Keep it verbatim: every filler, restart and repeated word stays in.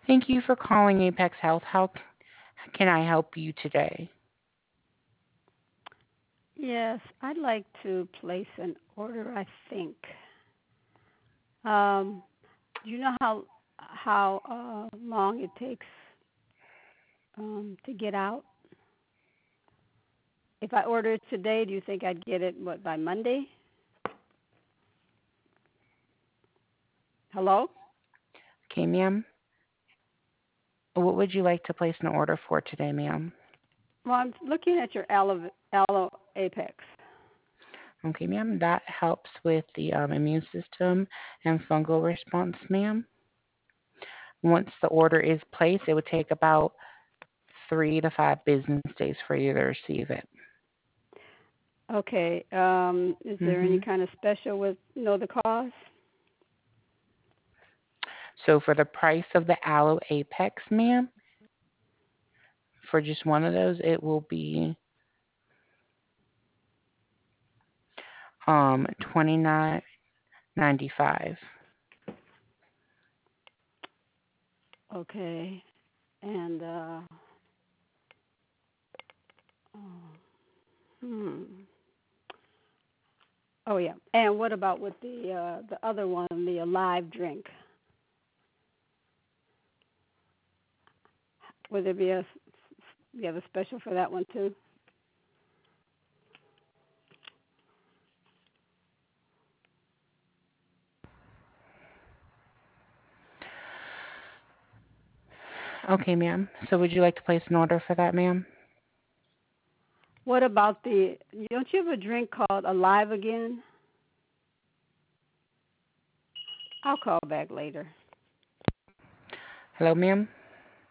Thank you for calling Apex Health. How c- can I help you today? Yes, I'd like to place an order, I think. Um, do you know how how uh, long it takes um, to get out? If I order it today, do you think I'd get it what by Monday? Hello? Okay, ma'am. What would you like to place an order for today, ma'am? Well, I'm looking at your aloe, aloe Apex. Okay, ma'am. That helps with the um, immune system and fungal response, ma'am. Once the order is placed, it would take about three to five business days for you to receive it. Okay. Um, is there any hmm kind of special with you know the cost? So for the price of the Aloe Apex, ma'am, for just one of those, it will be um twenty nine ninety five. Okay. And uh, oh, hmm. Oh yeah. And what about with the uh, the other one, the Alive drink? Would there be a you have a special for that one too? Okay, ma'am. So would you like to place an order for that, ma'am? What about the? Don't you have a drink called Alive Again? I'll call back later. Hello, ma'am.